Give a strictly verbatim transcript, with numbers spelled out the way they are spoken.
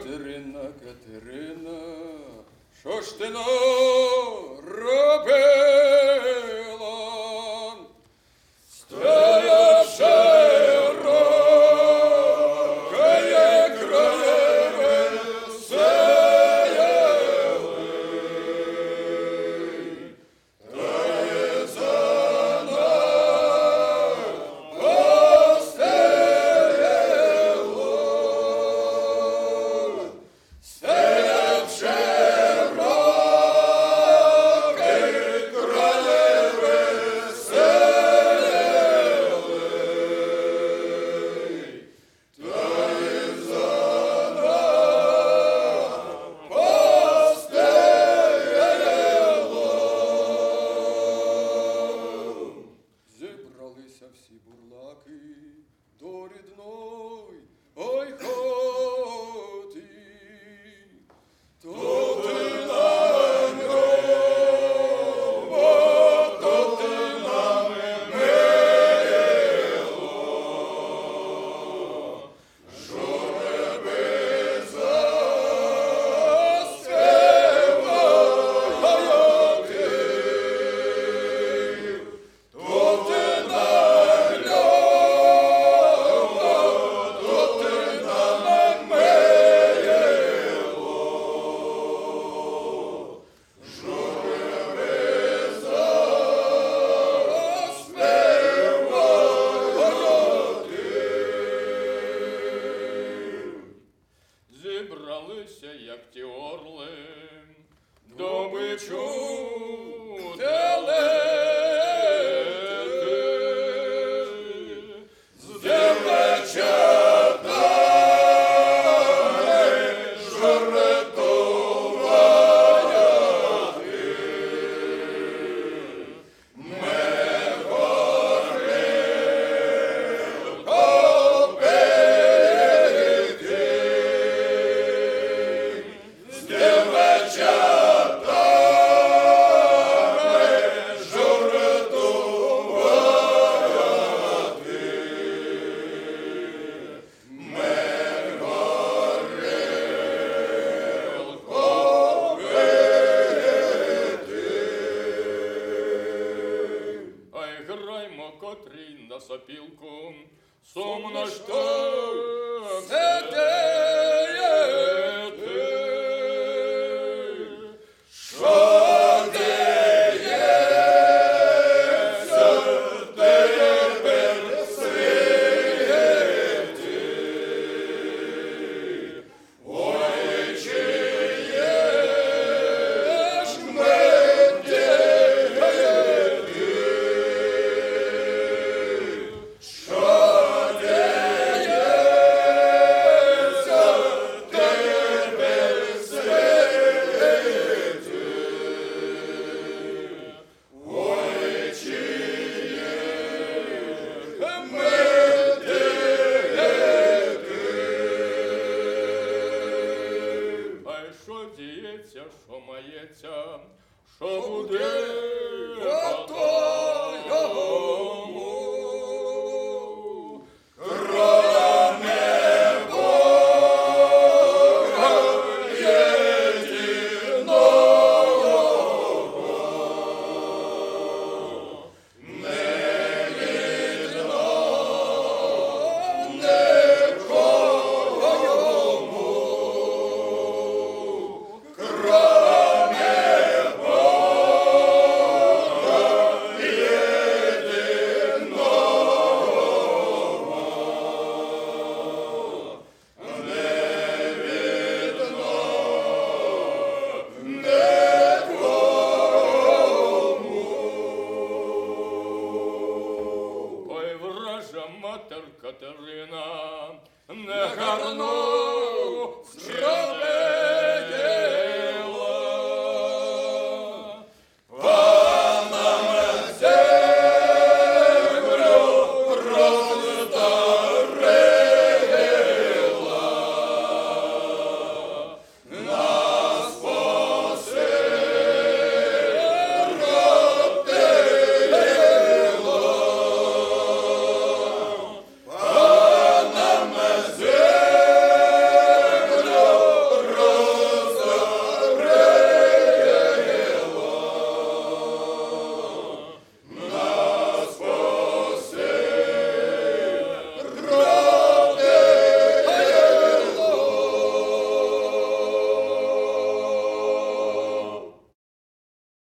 Катерина, Катерина, що ж ти наробила? Стая широка, як краєве сеяли, та є за нас постелило. Стая широка, краєве сеяли, та є за нас постелило. Зібралися всі бурлаки до рідної, ой, хоті. То ти нам гроба, то ти нам мило, журби заспіваю ти. То ти нам гроба, то ти нам мило, журби заспіваю ти. Зібралися, як ті орли, добичу телети. З дівчатами жартувати. Ми горілко пити. З дівчатами жартувати. Ми горілко пити. Ай, граймо котрій на сопілку, сумно ж так сидіти. Що діється тепер в світі? Ой, чи є ж ми діти? Що діється тепер в світі? Ой, чи є ми діти? Ай, що діється, що мається, що буде потом?